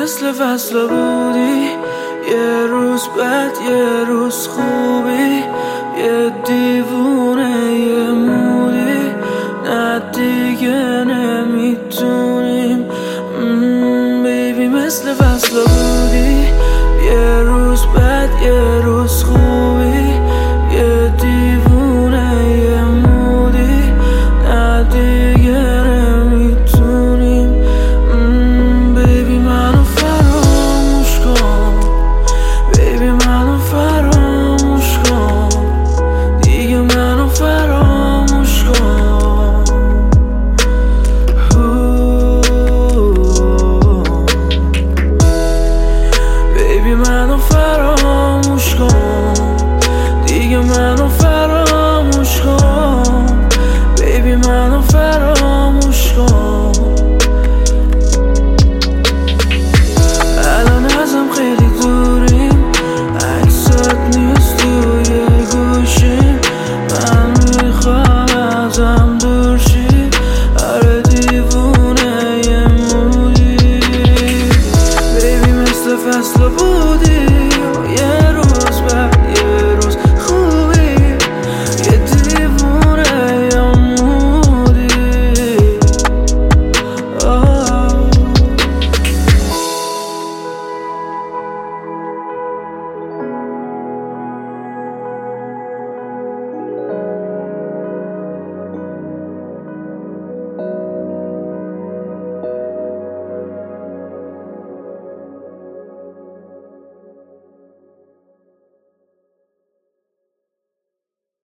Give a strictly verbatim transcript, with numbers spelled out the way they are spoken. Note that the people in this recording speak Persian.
مثل فصل بودی، یه روز بد یه روز خوبی، یه دیوونه یه مودی، نه دیگه نمیتونیم. بیبی مثل فصل بودی، یه روز بد یه روز خوبی، یه دیوونه یه مودی، نه دیگه نمیتونیم. بیبی منو فراموش کن، بیبی منو فراموش کن، دیگه منو فراموش کن. بیبی منو فراموش کن، دیگه منو فراموش کن. بیبی منو فراموش کن. الان ازم خیلی دوریم، عکست نیست توی گوشیم، من میخوام ازم دور شی. آره دیوونه یه مودی، بیبی مثل فصل بود.